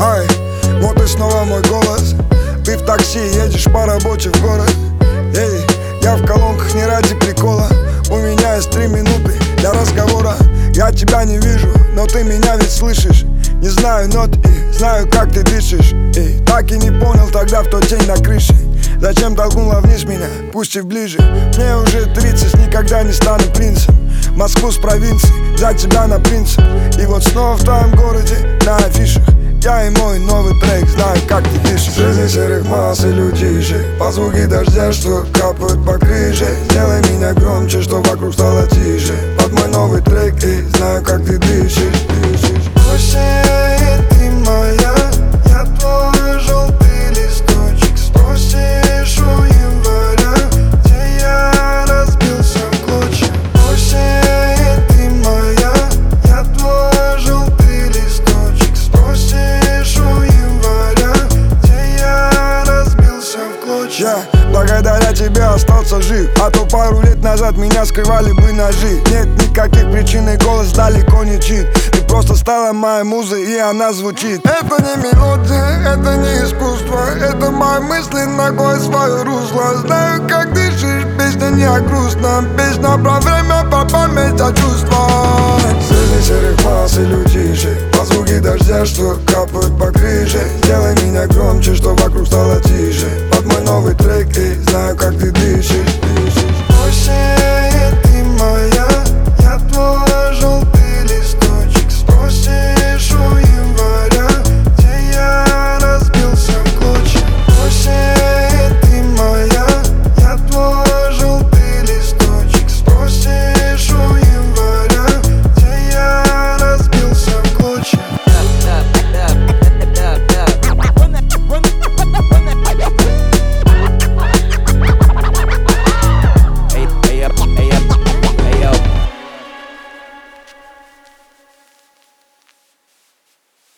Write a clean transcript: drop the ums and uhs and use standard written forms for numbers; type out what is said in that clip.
Ай, вот и снова мой голос. Ты в такси, едешь по работе в город. Эй, я в колонках не ради прикола. У меня есть 3 минуты для разговора. Я тебя не вижу, но ты меня ведь слышишь. Не знаю нот и знаю, как ты дышишь. Эй, так и не понял тогда в тот день на крыше. Зачем толкнула вниз меня, пустив ближе? Мне уже 30, никогда не стану принцем. Москву с провинции, за тебя на принцип. И вот снова в твоем городе, на афишах. Я и мой новый трек, знаю, как ты дышишь. Среди серых масс и людишек, по звуки дождя, что капают по крыше. Сделай меня громче, что вокруг стало тише. Под мой новый трек, и знаю, как ты дышишь. Осень, ты моя, я твой желтый листочек. Спросишь у января, где я разбился в клочья. Осень, ты моя, я твой желтый листочек. Спросишь у января, где я разбился в клочья. Благодаря тебе остался жив, а то пару лет назад меня скрывали бы ножи. Нет никаких причин, и голос далеко не чит. Ты просто стала моей музой, и она звучит. Это не мелодия, это не искусство. Это мои мысли, ногой свое русло. Знаю, как дышишь, песня не о грустном. Песня про время, про память о чувствах. Среди серых масс и людишек, по звуки дождя, что